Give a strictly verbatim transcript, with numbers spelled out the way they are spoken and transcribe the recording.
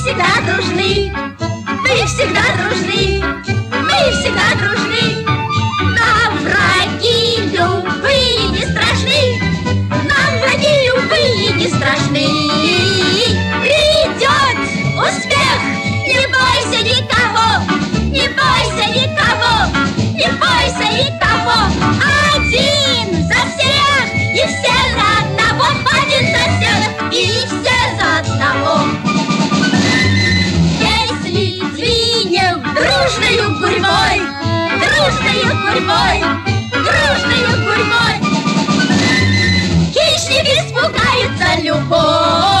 всегда дружны, мы всегда дружны, мы всегда дружны. Нам враги любые не страшны, нам враги любые не страшны. Придет успех, не бойся никого, не бойся никого, не бойся никого. Один за всех и все за одного, один за всех и все за одного. Если двинем дружною гурьбой, дружною гурьбой, дружною гурьбой, хищник испугается любой.